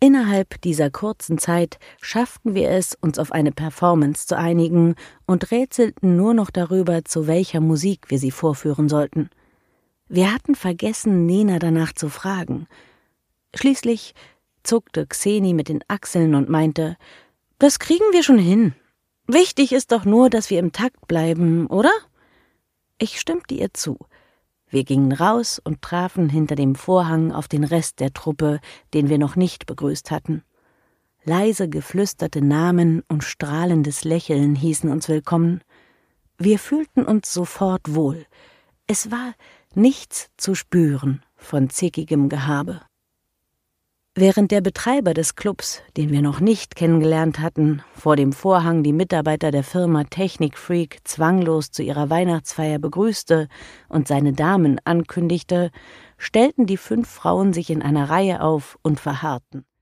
Innerhalb dieser kurzen Zeit schafften wir es, uns auf eine Performance zu einigen und rätselten nur noch darüber, zu welcher Musik wir sie vorführen sollten. Wir hatten vergessen, Nena danach zu fragen. Schließlich zuckte Xeni mit den Achseln und meinte, »Das kriegen wir schon hin. Wichtig ist doch nur, dass wir im Takt bleiben, oder?« Ich stimmte ihr zu. Wir gingen raus und trafen hinter dem Vorhang auf den Rest der Truppe, den wir noch nicht begrüßt hatten. Leise geflüsterte Namen und strahlendes Lächeln hießen uns willkommen. Wir fühlten uns sofort wohl. Es war nichts zu spüren von zickigem Gehabe. Während der Betreiber des Clubs, den wir noch nicht kennengelernt hatten, vor dem Vorhang die Mitarbeiter der Firma Technikfreak zwanglos zu ihrer Weihnachtsfeier begrüßte und seine Damen ankündigte, stellten die 5 Frauen sich in einer Reihe auf und verharrten.